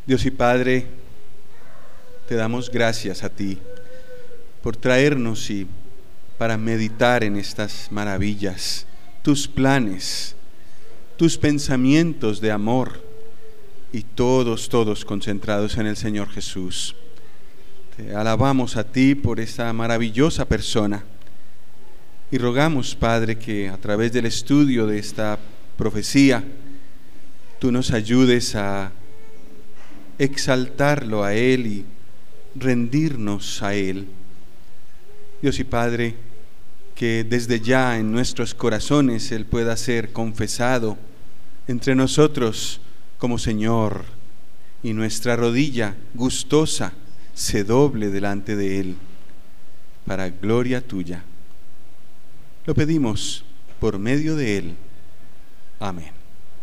Dios y Padre, te damos gracias a ti por traernos y para meditar en estas maravillas, tus planes, tus pensamientos de amor y todos concentrados en el Señor Jesús. Te alabamos a ti por esta maravillosa persona y rogamos, Padre, que a través del estudio de esta profecía tú nos ayudes a exaltarlo a Él y rendirnos a Él. Dios y Padre, que desde ya en nuestros corazones Él pueda ser confesado entre nosotros como Señor, y nuestra rodilla gustosa se doble delante de Él, para gloria tuya. Lo pedimos por medio de Él. Amén.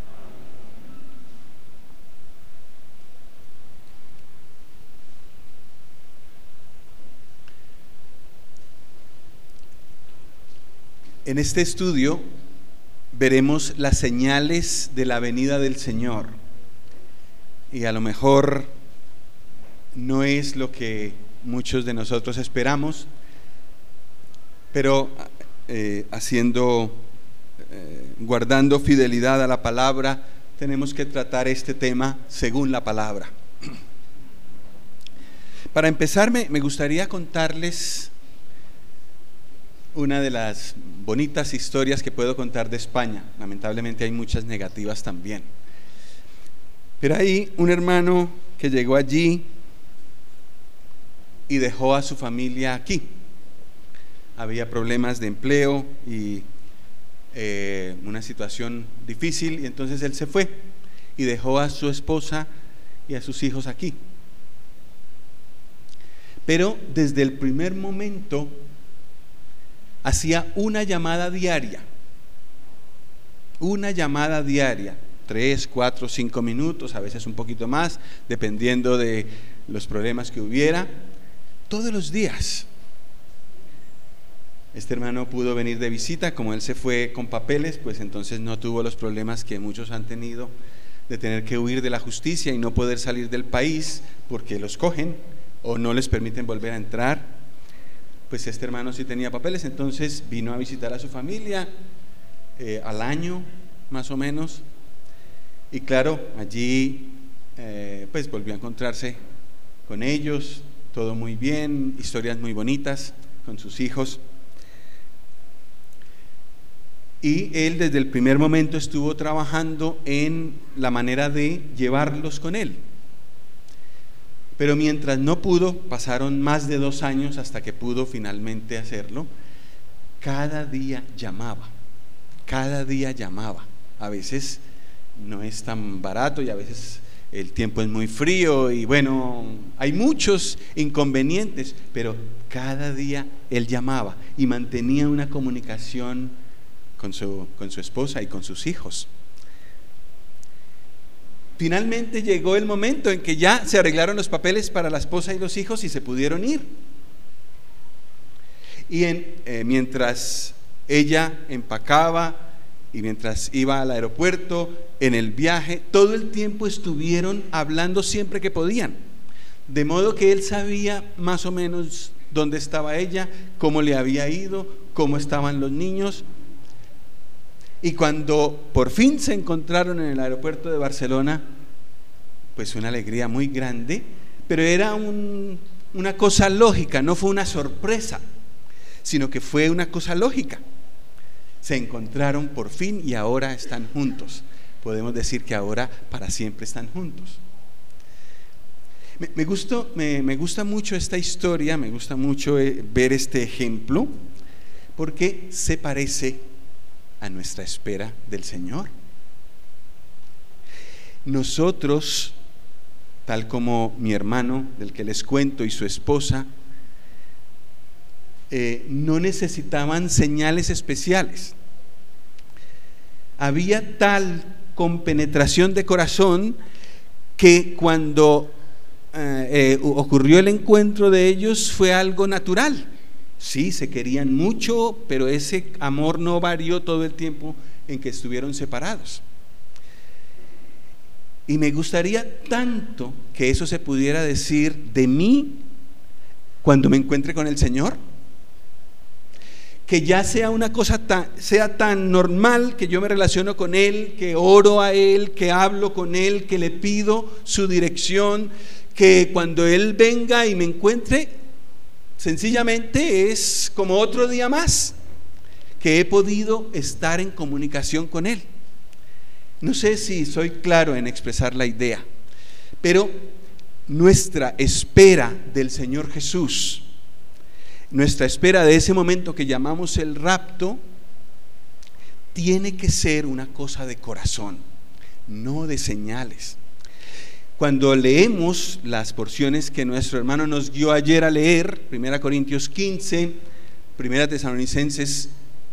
En este estudio veremos las señales de la venida del Señor, y a lo mejor no es lo que muchos de nosotros esperamos, pero guardando fidelidad a la palabra, tenemos que tratar este tema según la palabra. Para empezar, me gustaría contarles una de las bonitas historias que puedo contar de España. Lamentablemente hay muchas negativas también. Pero hay un hermano que llegó allí y dejó a su familia aquí. Había problemas de empleo y una situación difícil, y entonces él se fue y dejó a su esposa y a sus hijos aquí. Pero desde el primer momento hacía una llamada diaria, 3, 4, 5 minutos, a veces un poquito más, dependiendo de los problemas que hubiera, todos los días. Este hermano pudo venir de visita. Como él se fue con papeles, pues entonces no tuvo los problemas que muchos han tenido, de tener que huir de la justicia y no poder salir del país porque los cogen o no les permiten volver a entrar. Pues este hermano sí tenía papeles, entonces vino a visitar a su familia al año más o menos, y claro, allí pues volvió a encontrarse con ellos, todo muy bien, historias muy bonitas con sus hijos, y él desde el primer momento estuvo trabajando en la manera de llevarlos con él. Pero mientras no pudo, pasaron más de 2 años hasta que pudo finalmente hacerlo. Cada día llamaba. A veces no es tan barato y a veces el tiempo es muy frío y bueno, hay muchos inconvenientes, pero cada día él llamaba y mantenía una comunicación con su esposa y con sus hijos. Finalmente llegó el momento en que ya se arreglaron los papeles para la esposa y los hijos y se pudieron ir. Y mientras ella empacaba y mientras iba al aeropuerto, en el viaje, todo el tiempo estuvieron hablando siempre que podían. De modo que él sabía más o menos dónde estaba ella, cómo le había ido, cómo estaban los niños. Y cuando por fin se encontraron en el aeropuerto de Barcelona, pues una alegría muy grande, pero era una cosa lógica, no fue una sorpresa, sino que fue una cosa lógica. Se encontraron por fin y ahora están juntos. Podemos decir que ahora para siempre están juntos. Me gusta mucho esta historia, me gusta mucho ver este ejemplo, porque se parece a nuestra espera del Señor. Nosotros, tal como mi hermano del que les cuento y su esposa, no necesitaban señales especiales. Había tal compenetración de corazón que cuando ocurrió el encuentro de ellos fue algo natural. Sí, se querían mucho, pero ese amor no varió todo el tiempo en que estuvieron separados. Y me gustaría tanto que eso se pudiera decir de mí cuando me encuentre con el Señor. Que ya sea una cosa sea tan normal que yo me relaciono con Él, que oro a Él, que hablo con Él, que le pido su dirección, que cuando Él venga y me encuentre, sencillamente es como otro día más que he podido estar en comunicación con Él. No sé si soy claro en expresar la idea, pero nuestra espera del Señor Jesús, nuestra espera de ese momento que llamamos el rapto, tiene que ser una cosa de corazón, no de señales. Cuando leemos las porciones que nuestro hermano nos guió ayer a leer, 1 Corintios 15, 1 Tesalonicenses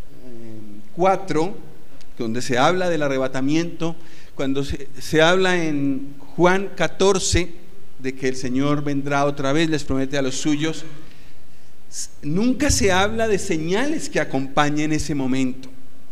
4, donde se habla del arrebatamiento, cuando se habla en Juan 14 de que el Señor vendrá otra vez, les promete a los suyos, nunca se habla de señales que acompañen ese momento.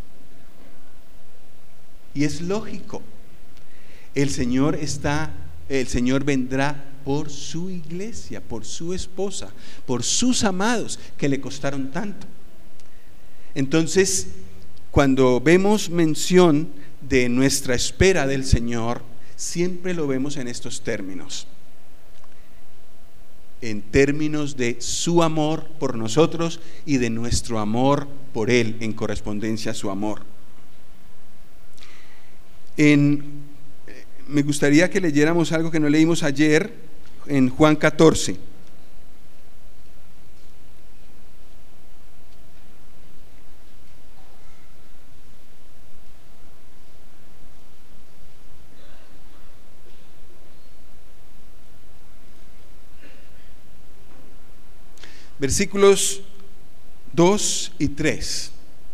Y es lógico, el Señor vendrá por su iglesia, por su esposa, por sus amados que le costaron tanto. Entonces, cuando vemos mención de nuestra espera del Señor, siempre lo vemos en estos términos. En términos de su amor por nosotros y de nuestro amor por Él, en correspondencia a su amor. Me gustaría que leyéramos algo que no leímos ayer en Juan 14. Versículos 2 y 3.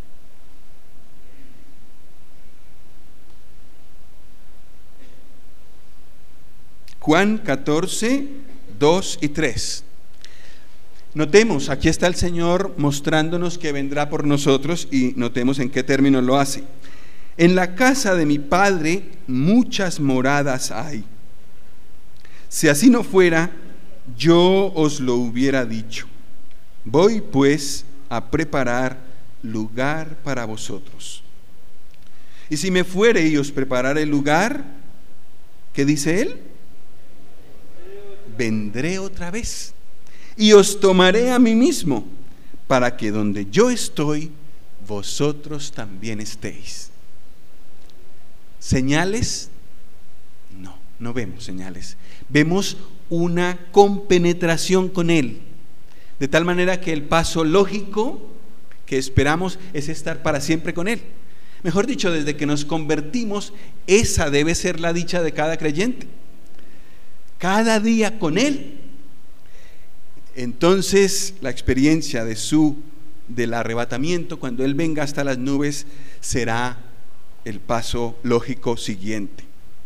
Juan 14, 2 y 3. Notemos, aquí está el Señor mostrándonos que vendrá por nosotros y notemos en qué términos lo hace. En la casa de mi Padre muchas moradas hay. Si así no fuera, yo os lo hubiera dicho. Voy pues a preparar lugar para vosotros. Y si me fuere y os preparare el lugar, ¿qué dice él? Vendré otra vez y os tomaré a mí mismo, para que donde yo estoy, vosotros también estéis. ¿Señales? No vemos señales. Vemos una compenetración con Él, de tal manera que el paso lógico que esperamos es estar para siempre con Él. Mejor dicho, desde que nos convertimos, esa debe ser la dicha de cada creyente. Cada día con Él. Entonces la experiencia del arrebatamiento, cuando Él venga hasta las nubes, será el paso lógico siguiente.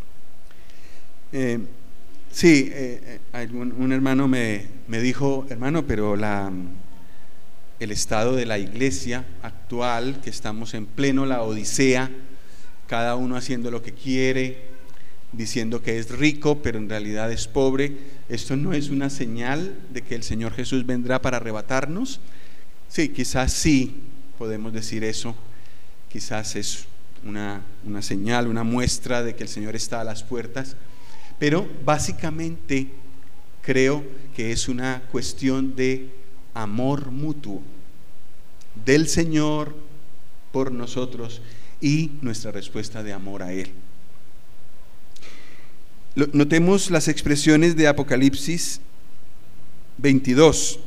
Un hermano me dijo: hermano, pero el estado de la iglesia actual, que estamos en pleno la odisea, cada uno haciendo lo que quiere, diciendo que es rico pero en realidad es pobre, ¿esto no es una señal de que el Señor Jesús vendrá para arrebatarnos? Sí, quizás sí podemos decir eso. Quizás es una señal, una muestra de que el Señor está a las puertas, pero básicamente creo que es una cuestión de amor mutuo del Señor por nosotros y nuestra respuesta de amor a Él. Notemos las expresiones de Apocalipsis 22.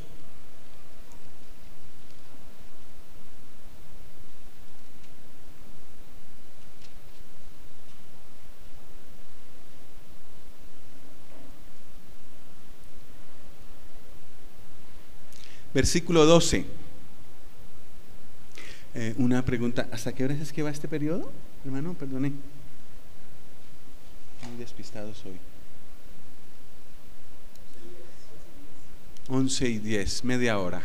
Versículo 12. Una pregunta: ¿hasta qué horas es que va este periodo? Hermano, perdone, muy despistado soy. 11:10, media hora.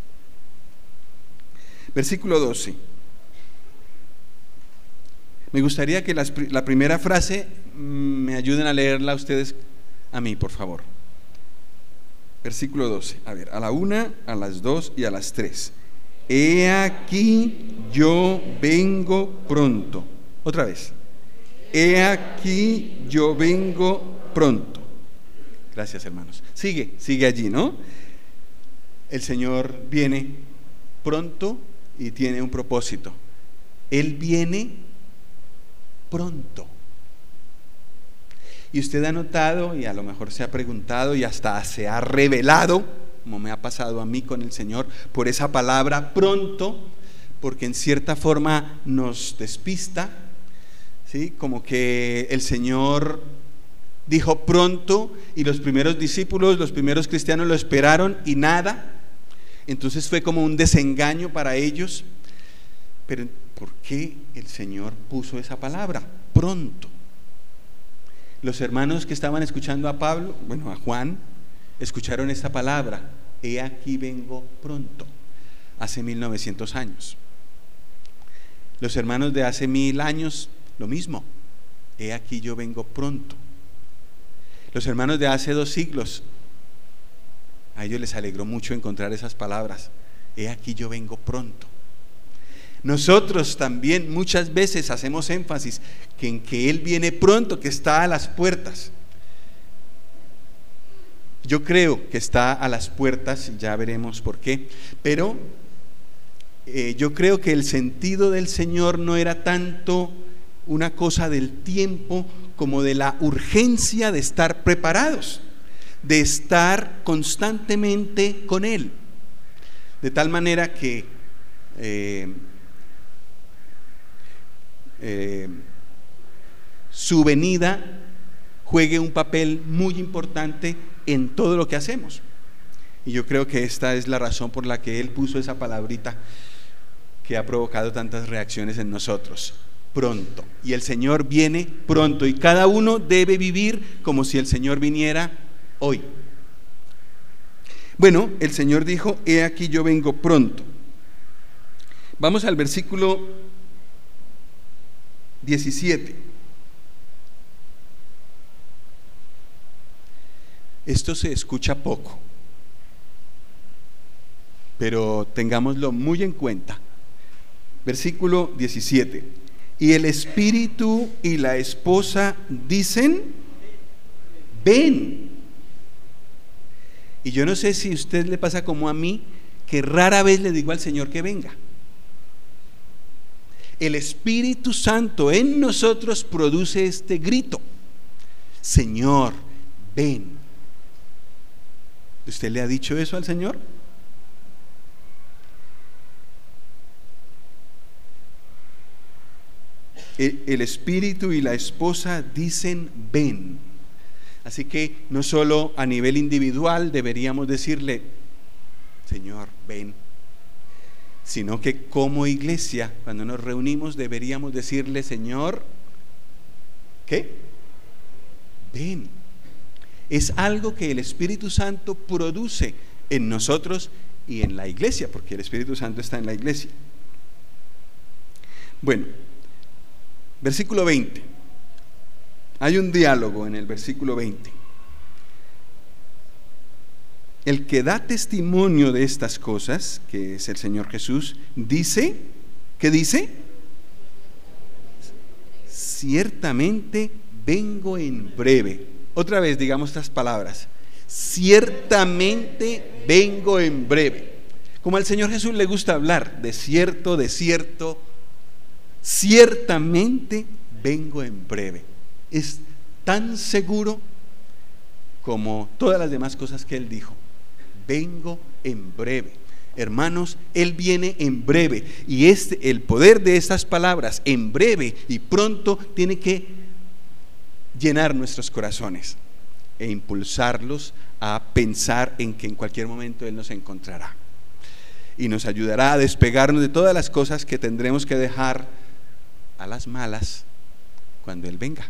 Versículo 12. Me gustaría que la primera frase me ayuden a leerla ustedes a mí, por favor. Versículo 12. A ver, a la 1, a las 2 y a las 3. He aquí yo vengo pronto. Otra vez. He aquí yo vengo pronto. Gracias, hermanos. Sigue allí, ¿no? El Señor viene pronto y tiene un propósito. Él viene pronto. Y usted ha notado, y a lo mejor se ha preguntado, y hasta se ha revelado, como me ha pasado a mí con el Señor, por esa palabra pronto, porque en cierta forma nos despista, ¿sí? Como que el Señor dijo pronto, y los primeros discípulos, los primeros cristianos lo esperaron y nada. Entonces fue como un desengaño para ellos. Pero ¿por qué el Señor puso esa palabra? Pronto. Los hermanos que estaban escuchando a Pablo, a Juan, escucharon esta palabra: he aquí vengo pronto, hace 1900 años. Los hermanos de hace 1000 años, lo mismo: he aquí yo vengo pronto. Los hermanos de hace 2 siglos, a ellos les alegró mucho encontrar esas palabras: he aquí yo vengo pronto. Nosotros también muchas veces hacemos énfasis en que Él viene pronto, que está a las puertas. Yo creo que está a las puertas, ya veremos por qué, pero yo creo que el sentido del Señor no era tanto una cosa del tiempo como de la urgencia de estar preparados, de estar constantemente con Él, de tal manera que su venida juegue un papel muy importante en todo lo que hacemos. Y yo creo que esta es la razón por la que Él puso esa palabrita que ha provocado tantas reacciones en nosotros: pronto. Y el Señor viene pronto, y cada uno debe vivir como si el Señor viniera hoy. Bueno, el Señor dijo: he aquí yo vengo pronto. Vamos al versículo 17. Esto se escucha poco, pero tengámoslo muy en cuenta. Versículo 17. Y el espíritu y la esposa dicen: ven. Y yo no sé si a usted le pasa como a mí, que rara vez le digo al Señor que venga. El Espíritu Santo en nosotros produce este grito: Señor, ven. ¿Usted le ha dicho eso al Señor? El Espíritu y la esposa dicen: ven. Así que no solo a nivel individual deberíamos decirle: Señor, ven, sino que como iglesia, cuando nos reunimos, deberíamos decirle: Señor, ¿qué? Ven. Es algo que el Espíritu Santo produce en nosotros y en la iglesia, porque el Espíritu Santo está en la iglesia. Bueno, versículo 20. Hay un diálogo en el versículo 20. El que da testimonio de estas cosas, que es el Señor Jesús, dice, ¿qué dice? Ciertamente vengo en breve. Otra vez digamos estas palabras: ciertamente vengo en breve. Como al Señor Jesús le gusta hablar de cierto, ciertamente vengo en breve. Es tan seguro como todas las demás cosas que Él dijo: vengo en breve. Hermanos, Él viene en breve, y el poder de estas palabras, en breve y pronto, tiene que llenar nuestros corazones e impulsarlos a pensar en que en cualquier momento Él nos encontrará y nos ayudará a despegarnos de todas las cosas que tendremos que dejar a las malas cuando Él venga.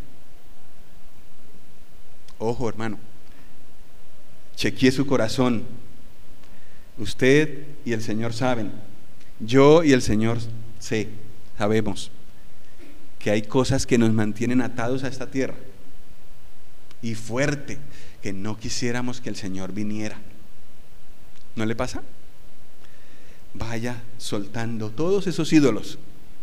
Ojo, hermano, chequee su corazón. Usted y el Señor saben, yo y el Señor sabemos que hay cosas que nos mantienen atados a esta tierra. y fuerte que no quisiéramos que el Señor viniera. ¿No le pasa? Vaya soltando todos esos ídolos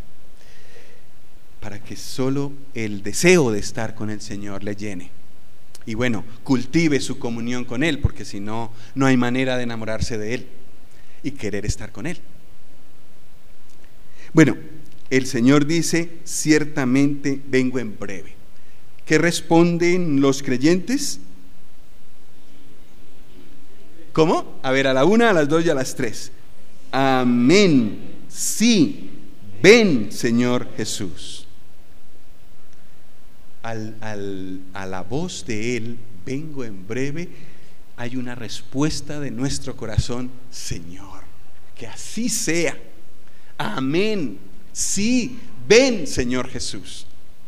para que solo el deseo de estar con el Señor le llene. Y bueno, cultive su comunión con Él, porque si no, no hay manera de enamorarse de Él y querer estar con Él. Bueno, el Señor dice: ciertamente vengo en breve. ¿Qué responden los creyentes? ¿Cómo? A ver, a la 1, a las 2 y a las 3. Amén. Sí, ven, Señor Jesús. A la voz de Él, vengo en breve, hay una respuesta de nuestro corazón: Señor, que así sea. Amén. Sí, ven, Señor Jesús.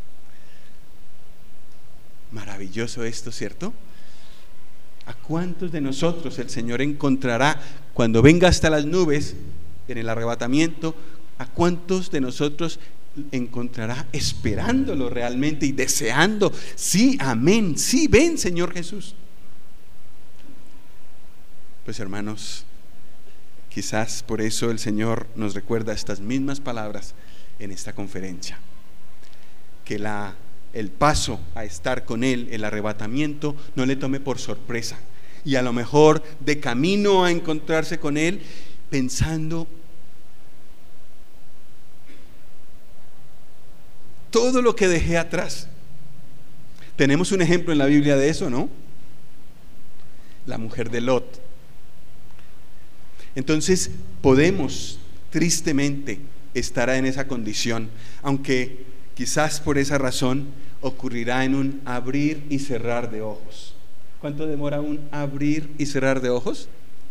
Maravilloso esto, ¿cierto? ¿A cuántos de nosotros el Señor encontrará cuando venga hasta las nubes en el arrebatamiento? ¿A cuántos de nosotros encontrará esperándolo realmente y deseando? Sí, amén, sí, ven, Señor Jesús. Pues hermanos, quizás por eso el Señor nos recuerda estas mismas palabras en esta conferencia, que el paso a estar con Él, el arrebatamiento, no le tome por sorpresa, y a lo mejor de camino a encontrarse con Él, pensando todo lo que dejé atrás. Tenemos un ejemplo en la Biblia de eso, ¿no? La mujer de Lot. Entonces podemos tristemente estar en esa condición, aunque quizás por esa razón ocurrirá en un abrir y cerrar de ojos. ¿Cuánto demora un abrir y cerrar de ojos?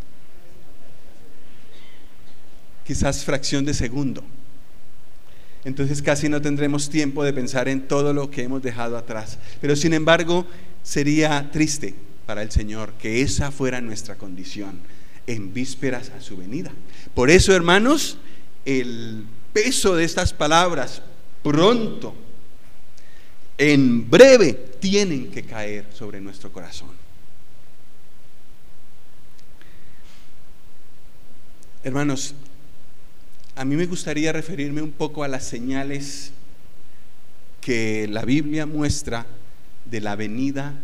Quizás fracción de segundo. Entonces casi no tendremos tiempo de pensar en todo lo que hemos dejado atrás. Pero sin embargo, sería triste para el Señor que esa fuera nuestra condición en vísperas a su venida. Por eso, hermanos, el peso de estas palabras, pronto, en breve, tienen que caer sobre nuestro corazón. Hermanos, a mí me gustaría referirme un poco a las señales que la Biblia muestra de la venida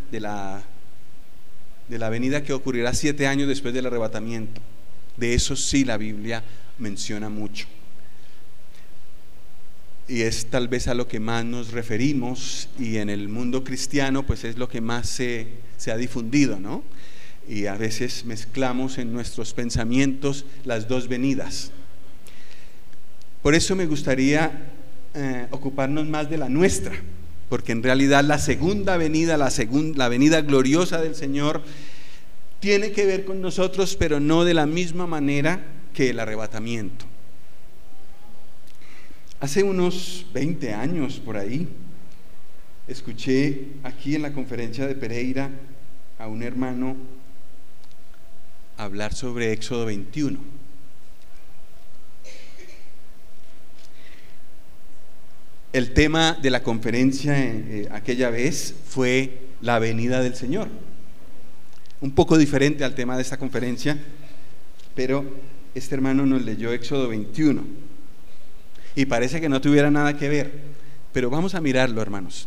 que ocurrirá 7 años después del arrebatamiento. De eso sí la Biblia menciona mucho, y es tal vez a lo que más nos referimos, y en el mundo cristiano pues es lo que más se ha difundido, ¿no? Y a veces mezclamos en nuestros pensamientos las dos venidas. Por eso me gustaría ocuparnos más de la nuestra, porque en realidad la segunda venida, la venida gloriosa del Señor, tiene que ver con nosotros, pero no de la misma manera que el arrebatamiento. Hace unos 20 años por ahí, escuché aquí en la conferencia de Pereira a un hermano hablar sobre Éxodo 21. El tema de la conferencia aquella vez fue la venida del Señor. Un poco diferente al tema de esta conferencia, pero este hermano nos leyó Éxodo 21 y parece que no tuviera nada que ver, pero vamos a mirarlo, hermanos.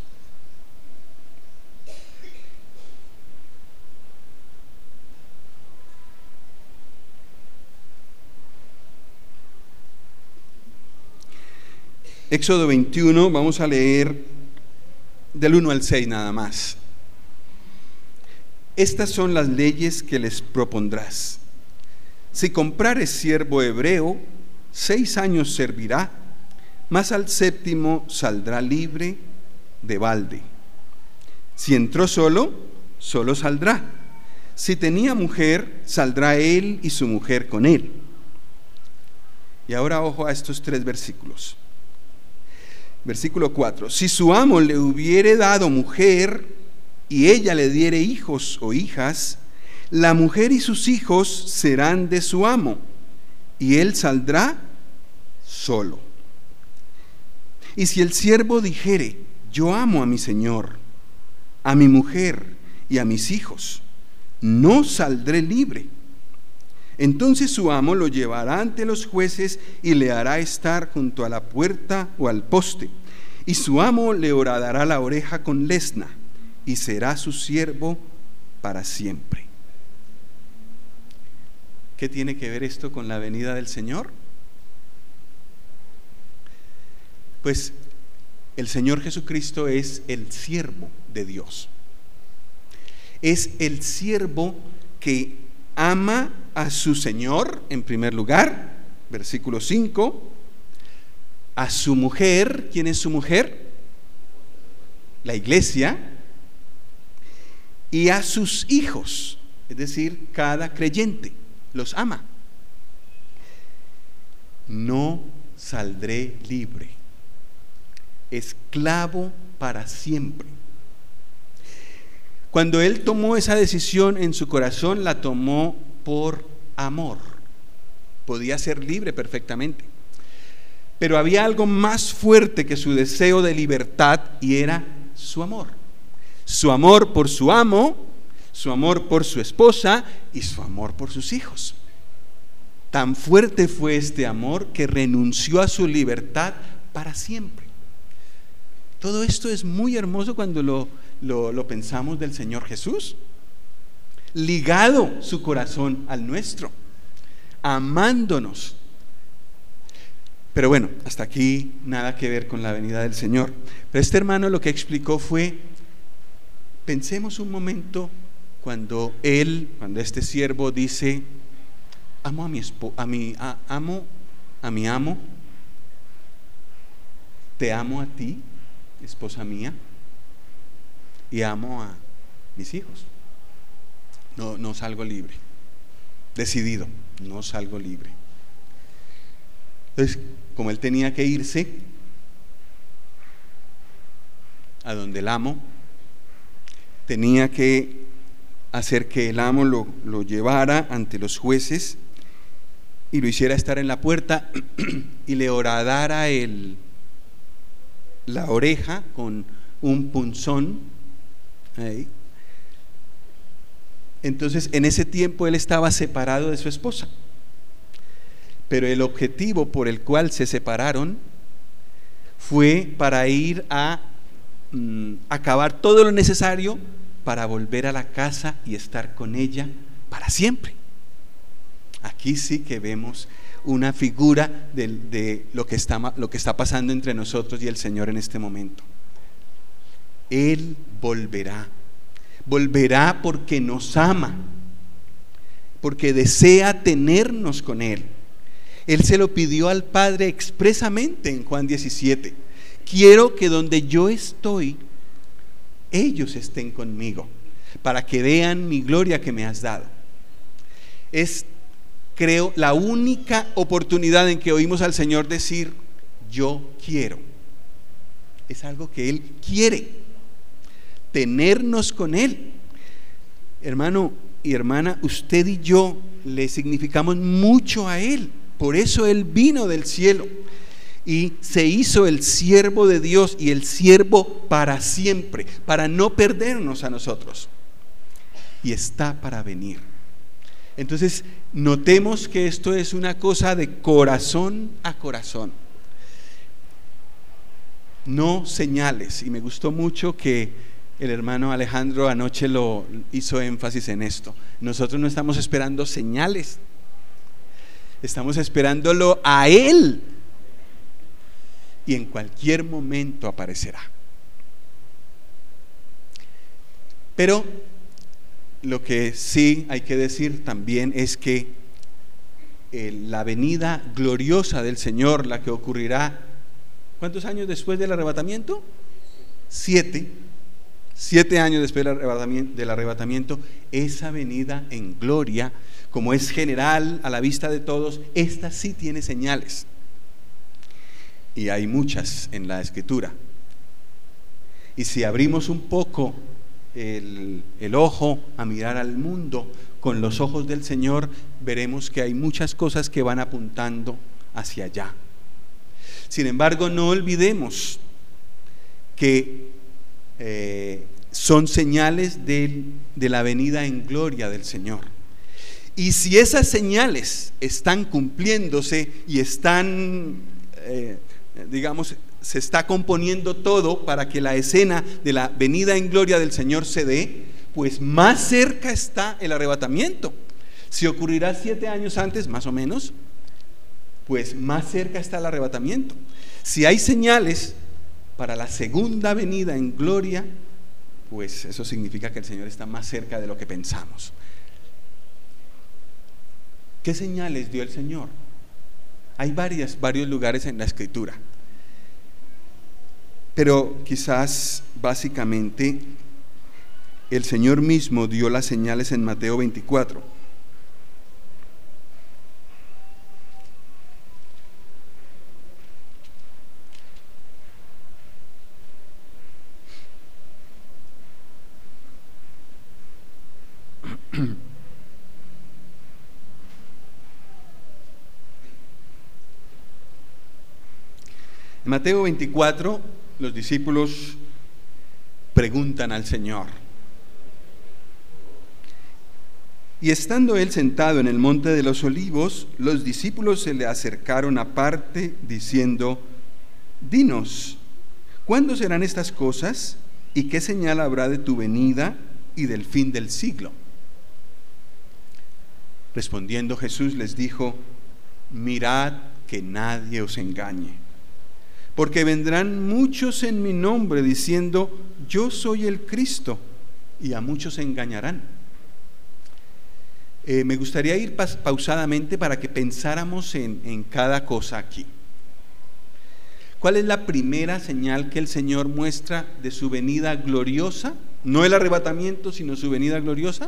Éxodo 21, vamos a leer del 1 al 6 nada más. Estas son las leyes que les propondrás. Si comprares siervo hebreo, 6 años servirá, mas al 7º saldrá libre de balde. Si entró solo, solo saldrá. Si tenía mujer, saldrá él y su mujer con él. Y ahora ojo a estos 3 versículos. Versículo 4: si su amo le hubiere dado mujer y ella le diere hijos o hijas, la mujer y sus hijos serán de su amo, y él saldrá solo. Y si el siervo dijere: yo amo a mi señor, a mi mujer y a mis hijos. No saldré libre. Entonces su amo lo llevará ante los jueces y le hará estar junto a la puerta o al poste. Y su amo le horadará la oreja con lesna y será su siervo para siempre. ¿Qué tiene que ver esto con la venida del Señor? Pues el Señor Jesucristo es el siervo de Dios. Es el siervo que ama a su Señor, en primer lugar, versículo 5, a su mujer. ¿Quién es su mujer? La iglesia. Y a sus hijos, es decir, cada creyente los ama. No saldré libre, esclavo para siempre. Cuando él tomó esa decisión en su corazón, la tomó por amor. Podía ser libre perfectamente, pero había algo más fuerte que su deseo de libertad, y era su amor. Su amor por su amo, su amor por su esposa y su amor por sus hijos. Tan fuerte fue este amor que renunció a su libertad para siempre. Todo esto es muy hermoso cuando lo pensamos del Señor Jesús, ligado su corazón al nuestro, amándonos. Pero bueno, hasta aquí nada que ver con la venida del Señor. Pero este hermano lo que explicó fue: pensemos un momento cuando este siervo dice: amo a mi amo, te amo a ti, esposa mía, y amo a mis hijos. No salgo libre. Decidido, no salgo libre. Entonces, como él tenía que irse a donde el amo, tenía que hacer que el amo lo llevara ante los jueces y lo hiciera estar en la puerta y le horadara la oreja con un punzón ahí. Entonces, en ese tiempo él estaba separado de su esposa, pero el objetivo por el cual se separaron fue para ir a acabar todo lo necesario para volver a la casa y estar con ella para siempre. Aquí sí que vemos una figura de lo que está pasando entre nosotros y el Señor en este momento. Él volverá porque nos ama, porque desea tenernos con Él. Él se lo pidió al Padre expresamente en Juan 17: quiero que donde yo estoy, ellos estén conmigo, para que vean mi gloria que me has dado. Es, creo, la única oportunidad en que oímos al Señor decir: yo quiero. Es algo que Él quiere, tenernos con Él. Hermano y hermana, usted y yo le significamos mucho a Él. Por eso Él vino del cielo y se hizo el siervo de Dios, y el siervo para siempre, para no perdernos a nosotros, y está para venir. Entonces, notemos que esto es una cosa de corazón a corazón, no señales. Y me gustó mucho que el hermano Alejandro anoche lo hizo énfasis en esto. Nosotros no estamos esperando señales, estamos esperándolo a Él, y en cualquier momento aparecerá. Pero lo que sí hay que decir también es que la venida gloriosa del Señor, la que ocurrirá, ¿cuántos años después del arrebatamiento? 7 años después del arrebatamiento, esa venida en gloria, como es general a la vista de todos, esta sí tiene señales, y hay muchas en la Escritura. Y si abrimos un poco el ojo a mirar al mundo con los ojos del Señor, veremos que hay muchas cosas que van apuntando hacia allá. Sin embargo, no olvidemos que son señales de la venida en gloria del Señor. Y si esas señales están cumpliéndose y están, se está componiendo todo para que la escena de la venida en gloria del Señor se dé, pues más cerca está el arrebatamiento. Si ocurrirá 7 años antes, más o menos, pues más cerca está el arrebatamiento. Si hay señales para la segunda venida en gloria, pues eso significa que el Señor está más cerca de lo que pensamos. ¿Qué señales dio el Señor? Hay varios lugares en la Escritura, pero quizás básicamente el Señor mismo dio las señales en Mateo 24. En Mateo 24, los discípulos preguntan al Señor. Y estando él sentado en el monte de los olivos, los discípulos se le acercaron aparte, diciendo: Dinos, ¿cuándo serán estas cosas? ¿Y qué señal habrá de tu venida y del fin del siglo? Respondiendo Jesús les dijo: Mirad que nadie os engañe. Porque vendrán muchos en mi nombre diciendo: yo soy el Cristo, y a muchos engañarán. Me gustaría ir pausadamente para que pensáramos en cada cosa aquí. ¿Cuál es la primera señal que el Señor muestra de su venida gloriosa? No el arrebatamiento, sino su venida gloriosa.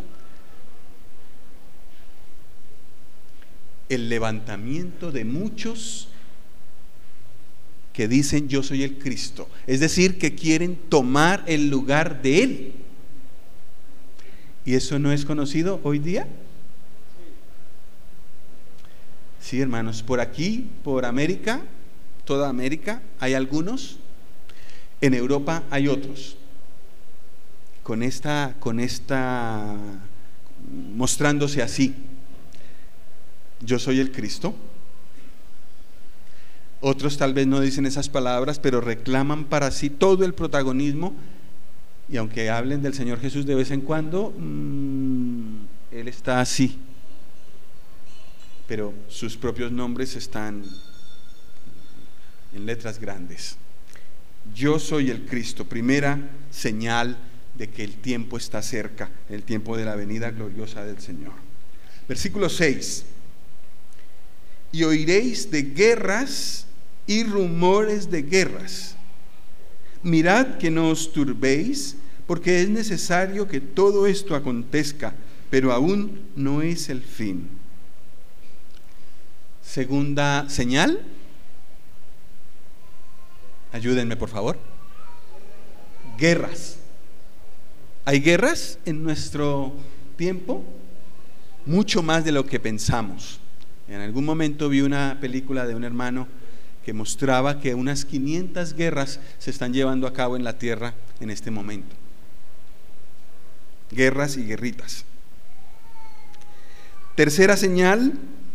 El levantamiento de muchos que dicen: yo soy el Cristo, es decir, que quieren tomar el lugar de Él. ¿Y eso no es conocido hoy día? Sí, hermanos, por aquí, por América, toda América, hay algunos, en Europa hay otros, con esta mostrándose así: yo soy el Cristo. Otros tal vez no dicen esas palabras, pero reclaman para sí todo el protagonismo, y aunque hablen del Señor Jesús de vez en cuando, Él está así, pero sus propios nombres están en letras grandes. Yo soy el Cristo, primera señal de que el tiempo está cerca, el tiempo de la venida gloriosa del Señor. Versículo 6: y oiréis de guerras y rumores de guerras. Mirad que no os turbéis, porque es necesario que todo esto acontezca, pero aún no es el fin. Segunda señal. Ayúdenme, por favor. Guerras. ¿Hay guerras en nuestro tiempo? Mucho más de lo que pensamos. En algún momento vi una película de un hermano que mostraba que unas 500 guerras se están llevando a cabo en la tierra en este momento. Guerras y guerritas. Tercera señal: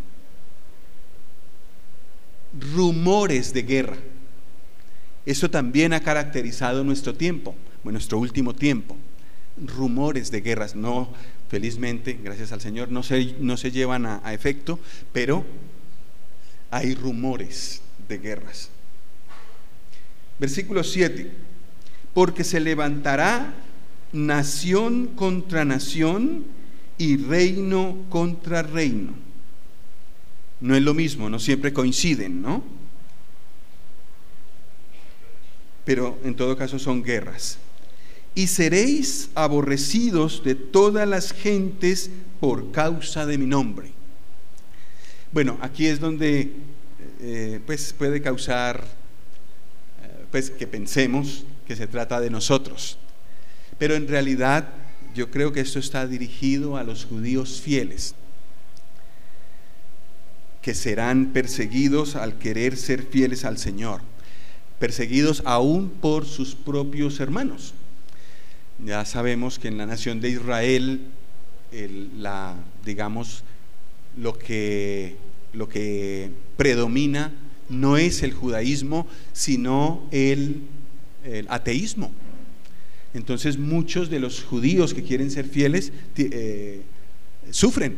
rumores de guerra. Eso también ha caracterizado nuestro tiempo, nuestro último tiempo. Rumores de guerras, no, felizmente, gracias al Señor, no se llevan a efecto, pero hay rumores de guerras. Versículo 7: porque se levantará nación contra nación y reino contra reino. No es lo mismo, no siempre coinciden, ¿no? Pero en todo caso son guerras. Y seréis aborrecidos de todas las gentes por causa de mi nombre. Bueno, aquí es donde pues puede causar pues que pensemos que se trata de nosotros, pero en realidad yo creo que esto está dirigido a los judíos fieles, que serán perseguidos al querer ser fieles al Señor, perseguidos aún por sus propios hermanos. Ya sabemos que en la nación de Israel, digamos, lo que predomina no es el judaísmo, sino el ateísmo. Entonces muchos de los judíos que quieren ser fieles sufren.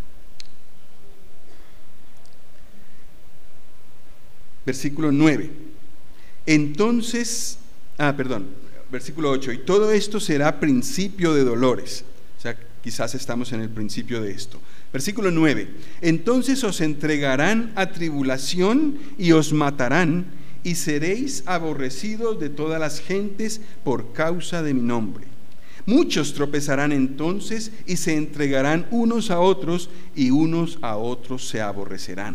Versículo 9. Entonces, versículo 8. Y todo esto será principio de dolores. O sea, quizás estamos en el principio de esto. Versículo 9. Entonces os entregarán a tribulación y os matarán, y seréis aborrecidos de todas las gentes por causa de mi nombre. Muchos tropezarán entonces y se entregarán unos a otros, y unos a otros se aborrecerán.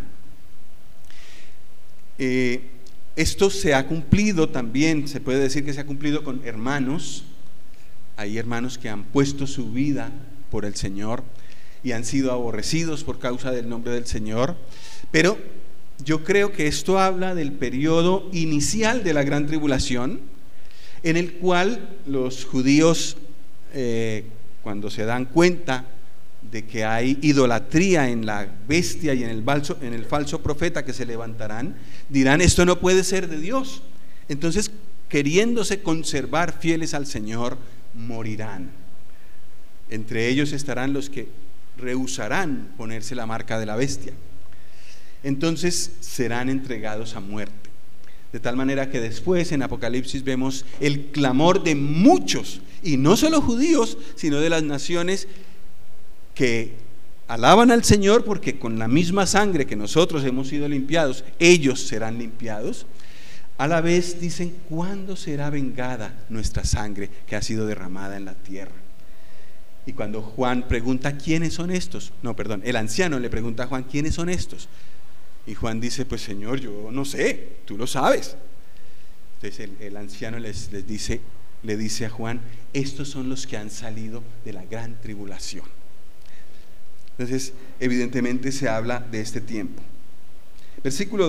Esto se ha cumplido también, se puede decir que se ha cumplido con hermanos. Hay hermanos que han puesto su vida por el Señor y han sido aborrecidos por causa del nombre del Señor, pero yo creo que esto habla del periodo inicial de la gran tribulación, en el cual los judíos, cuando se dan cuenta de que hay idolatría en la bestia y en el falso profeta que se levantarán, dirán: esto no puede ser de Dios. Entonces, queriéndose conservar fieles al Señor, morirán. Entre ellos estarán los que rehusarán ponerse la marca de la bestia. Entonces serán entregados a muerte. De tal manera que después en Apocalipsis vemos el clamor de muchos, y no solo judíos, sino de las naciones que alaban al Señor, porque con la misma sangre que nosotros hemos sido limpiados, ellos serán limpiados. A la vez dicen: ¿cuándo será vengada nuestra sangre que ha sido derramada en la tierra? Y cuando Juan pregunta: ¿quiénes son estos? El anciano le pregunta a Juan: ¿quiénes son estos? Y Juan dice: pues Señor, yo no sé, tú lo sabes. Entonces el anciano le dice a Juan: estos son los que han salido de la gran tribulación. Entonces evidentemente se habla de este tiempo. Versículo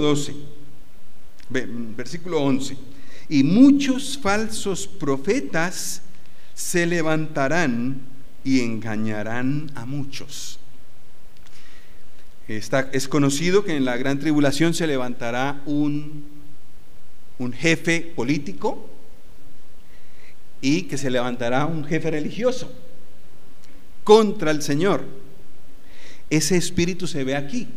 11. Y muchos falsos profetas se levantarán y engañarán a muchos. Es conocido que en la gran tribulación se levantará un jefe político, y que se levantará un jefe religioso contra el Señor. Ese espíritu se ve aquí.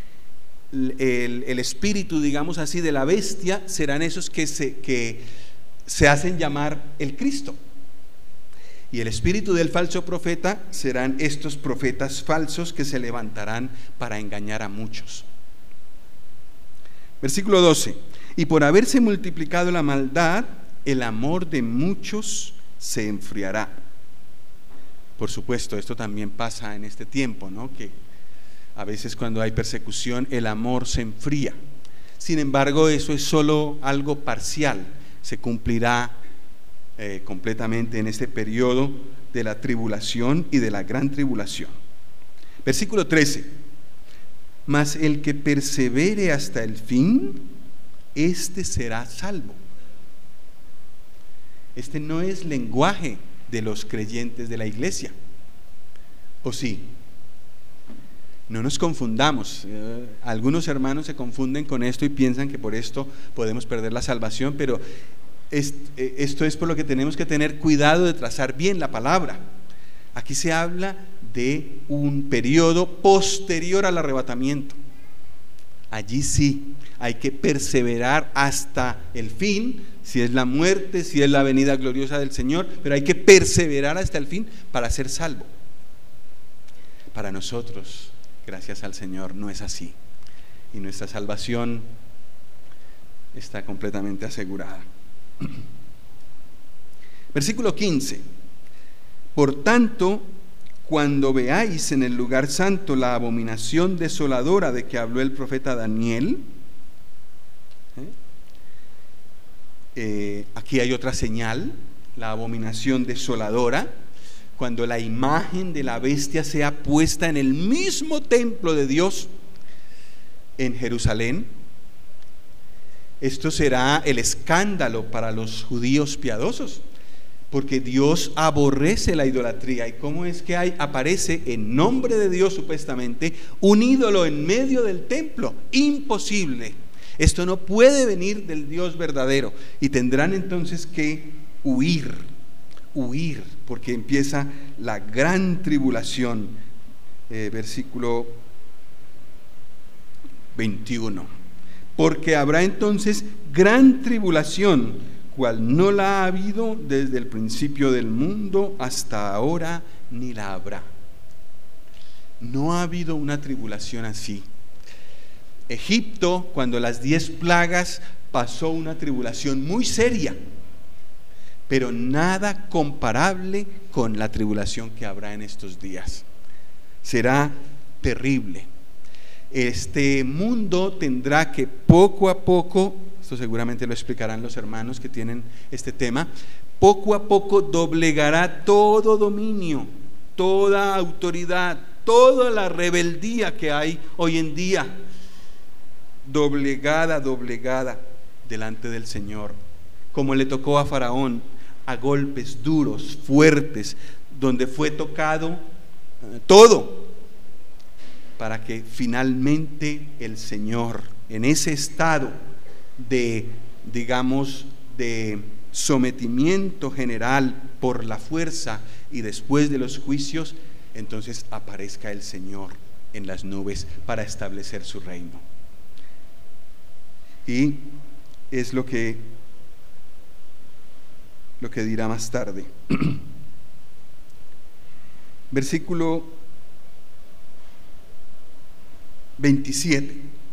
El espíritu, digamos así, de la bestia serán esos que se hacen llamar el Cristo. Y el espíritu del falso profeta serán estos profetas falsos que se levantarán para engañar a muchos. Versículo 12. Y por haberse multiplicado la maldad, el amor de muchos se enfriará. Por supuesto, esto también pasa en este tiempo, ¿no? Que a veces cuando hay persecución el amor se enfría. Sin embargo, eso es solo algo parcial. Se cumplirá completamente en este periodo de la tribulación y de la gran tribulación. Versículo 13. Mas el que persevere hasta el fin, este será salvo. Este no es lenguaje de los creyentes de la iglesia, ¿o sí? No nos confundamos. Algunos hermanos se confunden con esto y piensan que por esto podemos perder la salvación, pero esto es por lo que tenemos que tener cuidado de trazar bien la palabra. Aquí se habla de un periodo posterior al arrebatamiento. Allí sí hay que perseverar hasta el fin, si es la muerte, si es la venida gloriosa del Señor, pero hay que perseverar hasta el fin para ser salvo. Para nosotros, gracias al Señor, no es así, y nuestra salvación está completamente asegurada. Versículo 15. Por tanto, cuando veáis en el lugar santo la abominación desoladora de que habló el profeta Daniel, aquí hay otra señal, la abominación desoladora, cuando la imagen de la bestia sea puesta en el mismo templo de Dios en Jerusalén. Esto será el escándalo para los judíos piadosos, porque Dios aborrece la idolatría. ¿Y cómo es que aparece en nombre de Dios supuestamente un ídolo en medio del templo? Imposible. Esto no puede venir del Dios verdadero, y tendrán entonces que huir, porque empieza la gran tribulación. Versículo 21. Porque habrá entonces gran tribulación, cual no la ha habido desde el principio del mundo hasta ahora, ni la habrá. No ha habido una tribulación así. Egipto, cuando las 10 plagas, pasó una tribulación muy seria, pero nada comparable con la tribulación que habrá en estos días. Será terrible. Este mundo tendrá que poco a poco, esto seguramente lo explicarán los hermanos que tienen este tema, poco a poco doblegará todo dominio, toda autoridad, toda la rebeldía que hay hoy en día, doblegada delante del Señor, como le tocó a Faraón, a golpes duros, fuertes, donde fue tocado todo, para que finalmente el Señor, en ese estado de, digamos, de sometimiento general por la fuerza y después de los juicios, entonces aparezca el Señor en las nubes para establecer su reino. Y es lo que dirá más tarde. Versículo 27.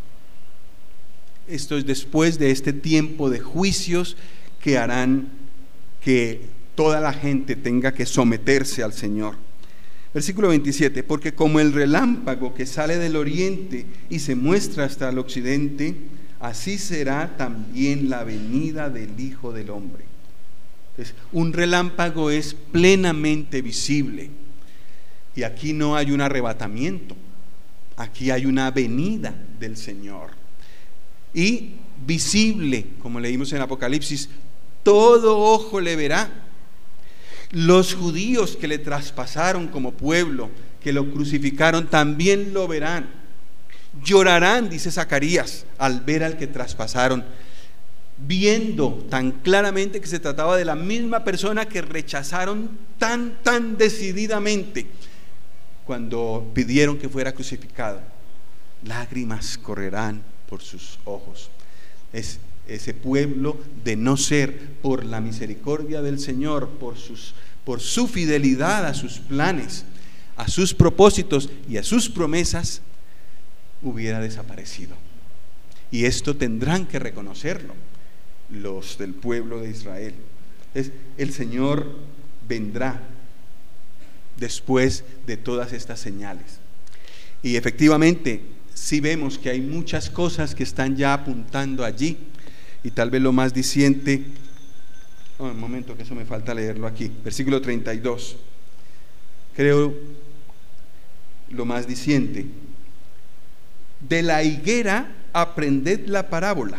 Esto es después de este tiempo de juicios que harán que toda la gente tenga que someterse al Señor. Versículo 27. Porque como el relámpago que sale del oriente y se muestra hasta el occidente, así será también la venida del Hijo del Hombre. Entonces, un relámpago es plenamente visible, y aquí no hay un arrebatamiento, aquí hay una venida del Señor, y visible, como leímos en Apocalipsis, todo ojo le verá. Los judíos que le traspasaron como pueblo, que lo crucificaron, también lo verán. Llorarán, dice Zacarías, al ver al que traspasaron, viendo tan claramente que se trataba de la misma persona que rechazaron tan decididamente cuando pidieron que fuera crucificado. Lágrimas correrán por sus ojos. Es ese pueblo, de no ser por la misericordia del Señor, por su fidelidad a sus planes, a sus propósitos y a sus promesas, hubiera desaparecido. Y esto tendrán que reconocerlo los del pueblo de Israel. El Señor vendrá después de todas estas señales. Y efectivamente, sí vemos que hay muchas cosas que están ya apuntando allí. Y tal vez lo más diciente, un momento que eso me falta leerlo aquí, versículo 32. Creo lo más diciente: de la higuera aprended la parábola.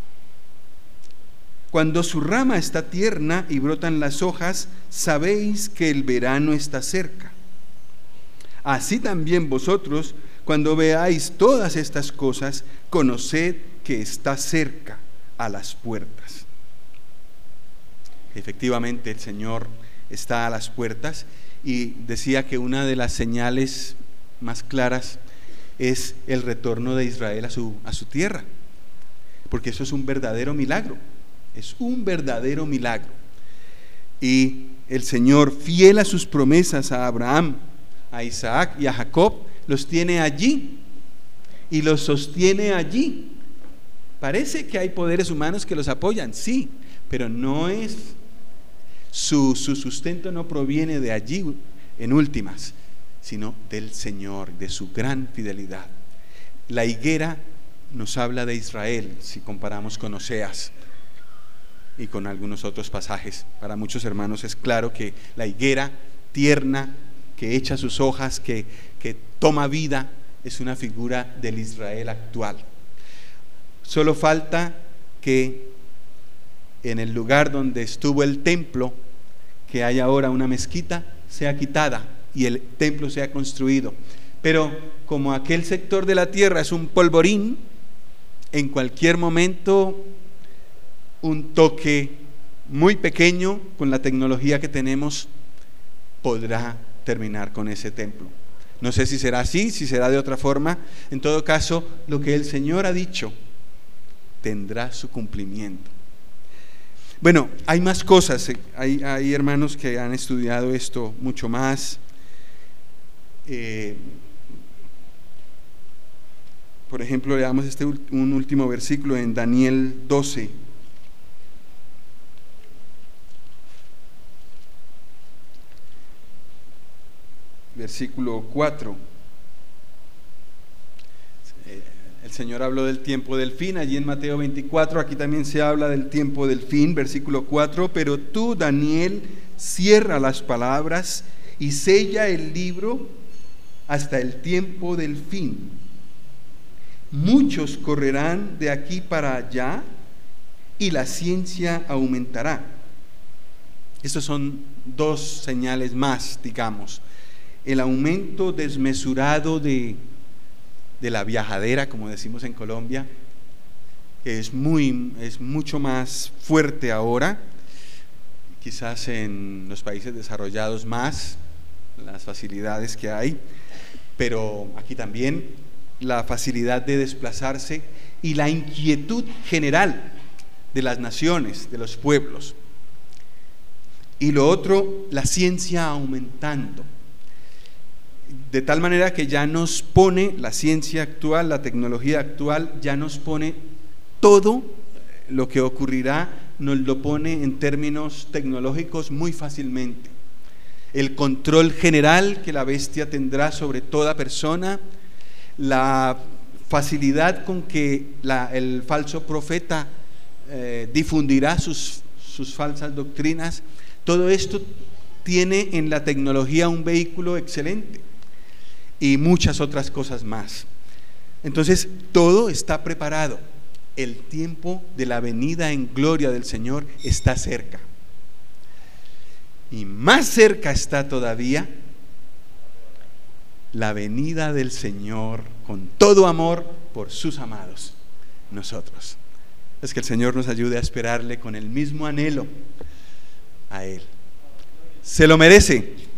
Cuando su rama está tierna y brotan las hojas, sabéis que el verano está cerca. Así también vosotros, cuando veáis todas estas cosas, conoced que está cerca, a las puertas. Efectivamente, el Señor está a las puertas, y decía que una de las señales más claras es el retorno de Israel a su tierra, porque eso es un verdadero milagro. Es un verdadero milagro. Y el Señor, fiel a sus promesas a Abraham, a Isaac y a Jacob, los tiene allí y los sostiene allí. Parece que hay poderes humanos que los apoyan, sí, pero no es su sustento no proviene de allí en últimas, sino del Señor, de su gran fidelidad. La higuera nos habla de Israel, si comparamos con Oseas y con algunos otros pasajes. Para muchos hermanos es claro que la higuera tierna, que echa sus hojas, que toma vida, es una figura del Israel actual. Solo falta que en el lugar donde estuvo el templo, que haya ahora una mezquita sea quitada y el templo sea construido. Pero como aquel sector de la tierra es un polvorín, en cualquier momento un toque muy pequeño con la tecnología que tenemos podrá terminar con ese templo. No sé si será así, si será de otra forma. En todo caso, lo que el Señor ha dicho tendrá su cumplimiento. Bueno, hay más cosas, hay hermanos que han estudiado esto mucho más. Por ejemplo, leamos un último versículo en Daniel 12. Versículo 4. El Señor habló del tiempo del fin, allí en Mateo 24, aquí también se habla del tiempo del fin, versículo 4, pero tú, Daniel, cierra las palabras y sella el libro hasta el tiempo del fin. Muchos correrán de aquí para allá y la ciencia aumentará. Estos son dos señales más, digamos. El aumento desmesurado de la viajadera, como decimos en Colombia, es mucho más fuerte ahora, quizás en los países desarrollados más, las facilidades que hay, pero aquí también la facilidad de desplazarse y la inquietud general de las naciones, de los pueblos. Y lo otro, la ciencia aumentando. De tal manera que ya nos pone la ciencia actual, la tecnología actual, ya nos pone todo lo que ocurrirá, nos lo pone en términos tecnológicos muy fácilmente. El control general que la bestia tendrá sobre toda persona, la facilidad con que el falso profeta difundirá sus falsas doctrinas, todo esto tiene en la tecnología un vehículo excelente. Y muchas otras cosas más. Entonces, todo está preparado. El tiempo de la venida en gloria del Señor está cerca. Y más cerca está todavía la venida del Señor con todo amor por sus amados, nosotros. Es que el Señor nos ayude a esperarle con el mismo anhelo a Él. Se lo merece.